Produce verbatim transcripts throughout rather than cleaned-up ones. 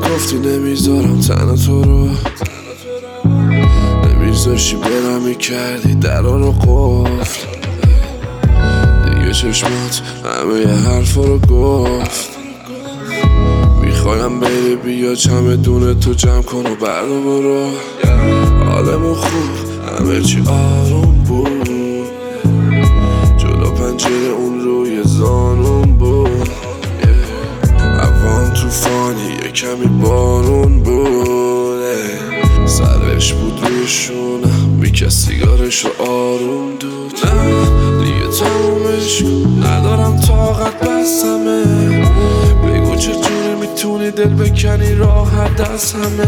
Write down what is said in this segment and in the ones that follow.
گفتی نمیذارم تنها تو رو، نمیذاشی برم میکردی درا رو قفل. دیگه چشمات همه یه حرفا رو گفت. میخوایم بری بیا چمدون تو جمع کن و بردا برو. حالمون خوب همه چی آروم بود، جلو پنجره اون روی زانون بود. هوام توفانی یه کمی بارون بود، سرش بود روی شونم میکرد سیگارش رو آروم دود. نه دیگه تمومش کن ندارم طاقت بسمه، بگو چجوری میتونی دل بکنی راحت دست همه.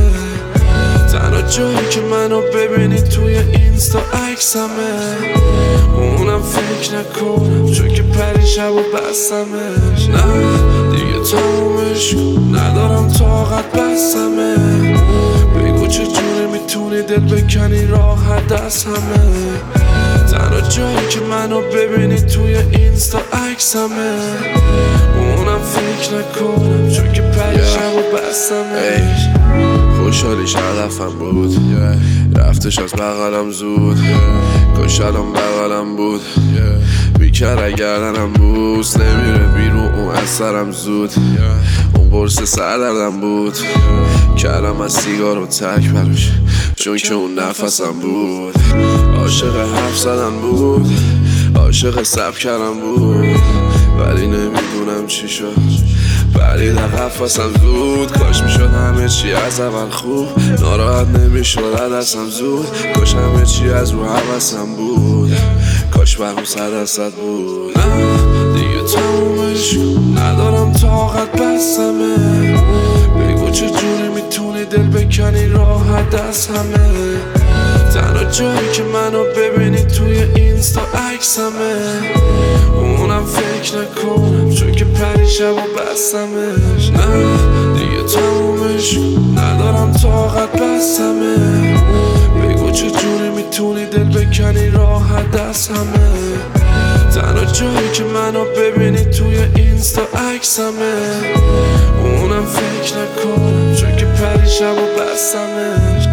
تنها جایی که منو ببینی توی اینستا عکسمه، اونم فکر نکنم چون که پریشب و بستمش. نه دیگه تمومش کن ندارم طاقت بسمه، بگو چجوری میتونی دل بکنی راحت دست همه. تنها جایی که منو ببینی توی اینستا عکسمه، اونم فکر نکنم چون که پریشب و بستمش. خوشحالیش هدفم بود، yeah. رفتش از بغلم زود، yeah. کاش الان بغلم بود، yeah. بیکر گردنم بوس نمیره بیرون اون از سرم زود، yeah. اون قرص سردردم بود، yeah. کردم از سیگار و تک براش چون که اون نفسم بود. عاشق حرف زدن بود، عاشق سب کردم بود، ولی نمیدونم چی شد برید قفصم زود. کاش میشد همه چی از اول خوب، ناراحت نمیشد دستم زود. کاش همه چی از رو حوثم بود، کاش برام صد درصد بود. نه دیگه تمومش کن ندارم طاقت بسمه، بگو چجوری میتونی دل بکنی راحت دست همه. تنها جایی که منو ببینی توی اینستا عکسمه، اونم فکر نکنم چون که پریشب و بستمش. نه دیگه تمومش کن ندارم طاقت بسمه، بگو چجوری میتونی دل بکنی راحت دست همه. تنها جایی که منو ببینی توی اینستا عکسمه، اونم فکر نکنم چون که پریشب و بستمش.